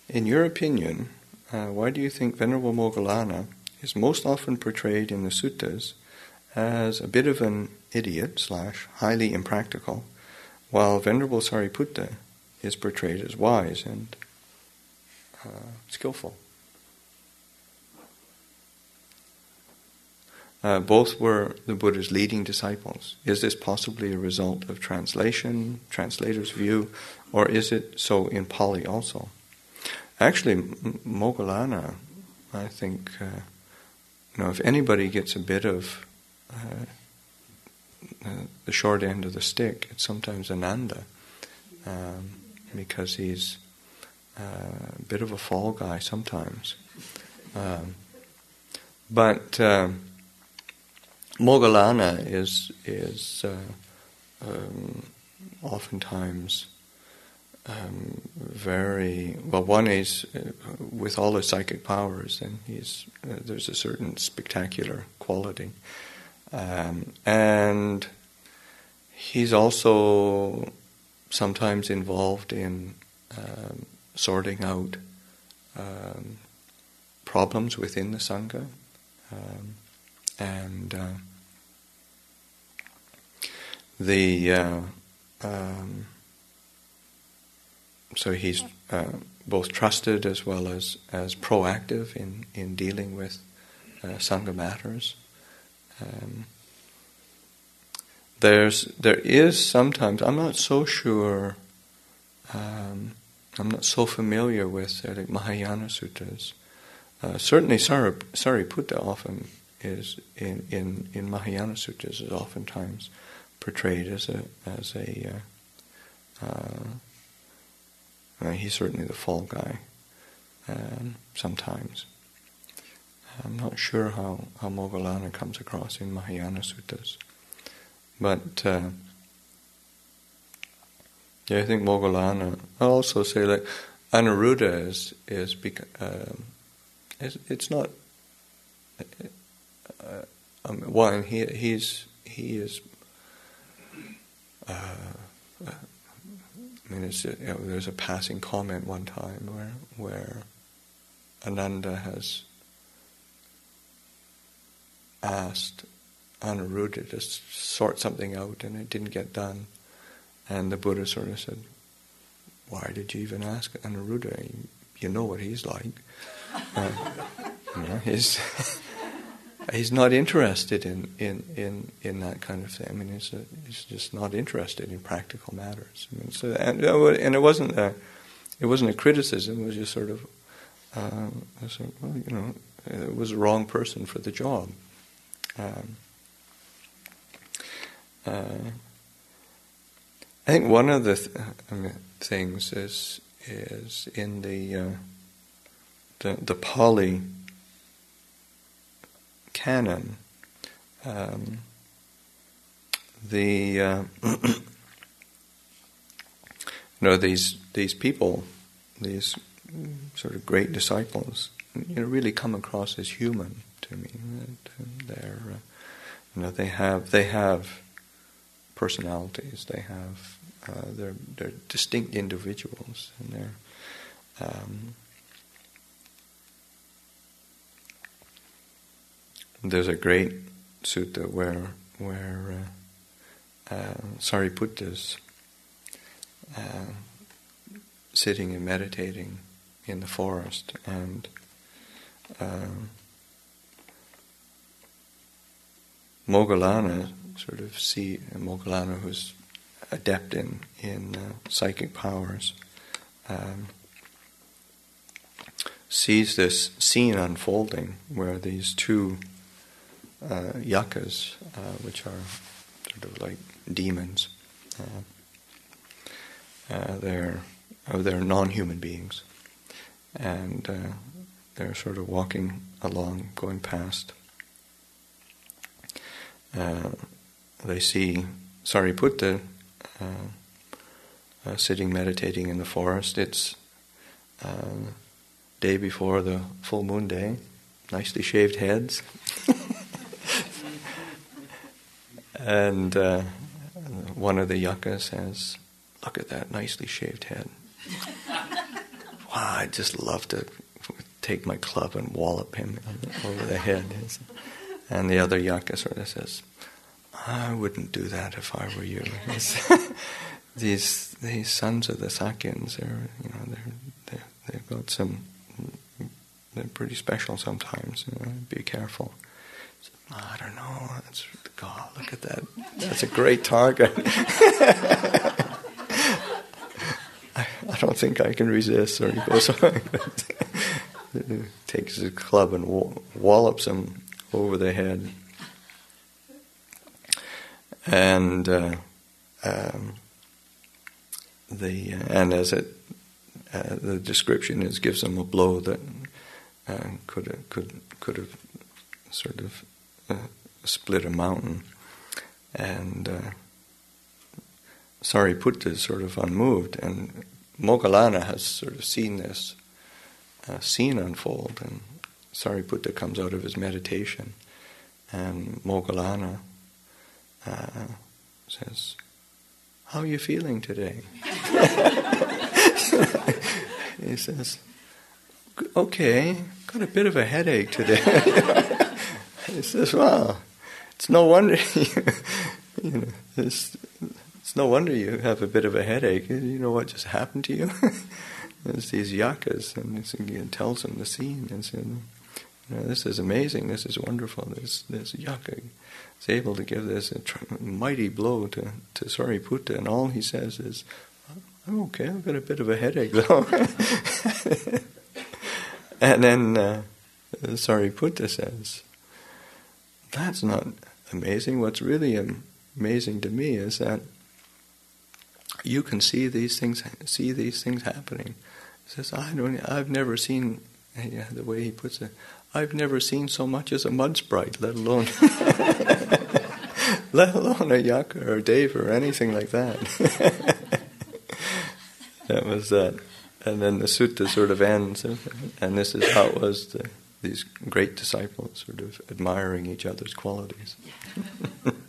in your opinion, why do you think Venerable Moggallana is most often portrayed in the suttas as a bit of an idiot / highly impractical, while Venerable Sariputta is portrayed as wise and skillful? Both were the Buddha's leading disciples. Is this possibly a result of translation, translator's view, or is it so in Pali also? Actually, Moggallana, I think, if anybody gets a bit of the short end of the stick, it's sometimes Ananda, because he's a bit of a fall guy sometimes. But Moggallana is oftentimes very well. One is with all his psychic powers, and there's a certain spectacular quality, and he's also sometimes involved in sorting out problems within the Sangha. So he's both trusted as well as proactive in dealing with Sangha matters. There is sometimes, I'm not so sure, I'm not so familiar with like Mahayana suttas. Certainly Sariputta often is in Mahayana suttas is oftentimes portrayed as a he's certainly the fall guy sometimes. I'm not sure how Moggallana comes across in Mahayana suttas, but I think Moggallana. I'll also say like Anuruddha is it's not. One, he is. There's a passing comment one time where Ananda has asked Anuruddha to sort something out, and it didn't get done, and the Buddha sort of said, "Why did you even ask Anuruddha? You know what he's like." He's not interested in that kind of thing. I mean, he's just not interested in practical matters. I mean, and it wasn't a criticism. It was just sort of, it was the wrong person for the job. I think one of the things is in the Pali canon, these people, these sort of great disciples, really come across as human to me. They have personalities. They have they're distinct individuals, and they're there's a great sutta where Sariputta's sitting and meditating in the forest, and Moggallana Moggallana, who's adept in psychic powers, sees this scene unfolding where these two yakas, which are sort of like demons, they're non-human beings, and they're sort of walking along, going past. They see Sariputta sitting meditating in the forest. It's day before the full moon day, nicely shaved heads. And one of the yakas says, "Look at that nicely shaved head." wow, I'd just love to take my club and wallop him over the head. And the other yaka sort of says, I wouldn't do that if I were you. These sons of the Sakyans, they've got some, they're pretty special sometimes. Be careful. So, I don't know. God, look at that. That's a great target. I don't think I can resist. Or he goes on. Takes his club and wallops him over the head. And the description gives him a blow that could have sort of split a mountain, and Sariputta is sort of unmoved, and Moggallana has sort of seen this scene unfold, and Sariputta comes out of his meditation, and Moggallana says, how are you feeling today? He says, okay, got a bit of a headache today. He says, well, it's no wonder it's no wonder you have a bit of a headache. You know what just happened to you? There's these yakas, and he tells him the scene and says, this is amazing, this is wonderful. This yaka is able to give this mighty blow to Sariputta, and all he says is, I'm okay, I've got a bit of a headache though. And then Sariputta says, that's not amazing. What's really amazing to me is that you can see these things happening. He says, I've never seen, the way he puts it, I've never seen so much as a mud sprite, let alone a yaka or a deva or anything like that. That was that. And then the sutta sort of ends, and this is how it was, these great disciples sort of admiring each other's qualities.